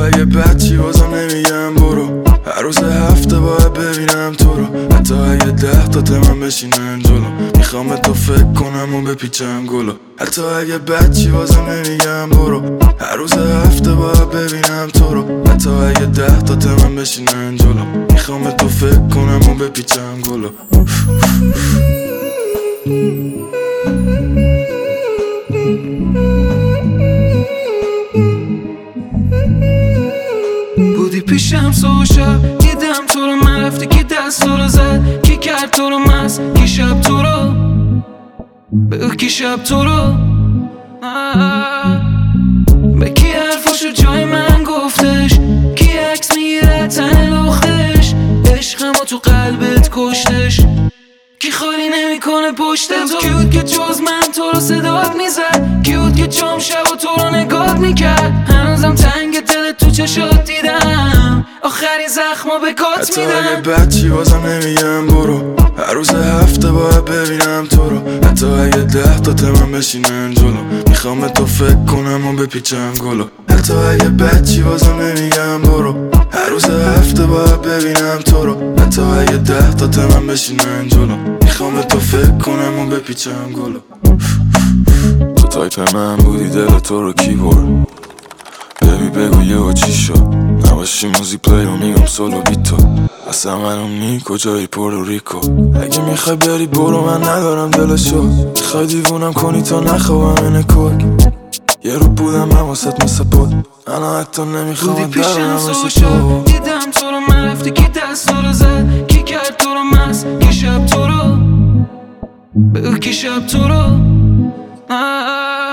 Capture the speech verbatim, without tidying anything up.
اگه بچی بازم نمیگم برو، هر روز هفته باید ببینم تو رو، حتی اگه ده تا تمام بشینن جلو، میخوام تو فکر کنم و بپیچم گلو. حتی اگه بچی بازم نمیگم برو، هر روز هفته باید ببینم تو رو، حتی اگه ده تا تمام بشینن جلو، میخوام تو فکر کنم و بپیچم گلو. بودی پیشم صبح شب دیدم تو رو، من رفتی کی دست تو رو زد، کی کرد تو رو مست، کی شب تو رو بگو، کی شب تو رو به کی حرفاشو جای من گفتش، کی عکس میگیره تن لختش، عشقمو تو قلبت کشتش، کی خالی نمیکنه پشت تو، کی بود که جز من تو رو صدات میزد، کی بود که جام شب و تو رو نگات میکرد، هنوزم تنگ دل تو چشات دیدم، آخرین زخمو به کات میدم. حتی اگه بچی بازم نمیگم برو، هر روز هفته باید ببینم تو رو، حتی اگه ده تا تمام بشینن جلو، میخوام تو فکر کنم و بپیچم گلو. حتی اگه بچی بازم نمیگم برو، هر روز هفته باید ببینم تو رو، حتی اگه ده تا تمام بشینن جلو، میخوام تو فکر کنم و بپیچم گلو. تو تایپ من بودی، دل تو رو کی برد؟ ببی بگو یه و چی شد؟ نباشی موزی پلی و میگم سولو بی تو، اصلا منو نی کجایی پورتوریکو، اگه میخوای بری برو من ندارم دلشو، میخوای دیوونم کنی تا نخوابم اینه کوک، یه رو بودم من واسط مثل بود، انا حتی نمیخوام درارم مثل تو. دیدم تو رو من رفتی کی دست تو رو زد، کی کرد تو رو مست، کی شب تو رو بگو، کی شب تو رو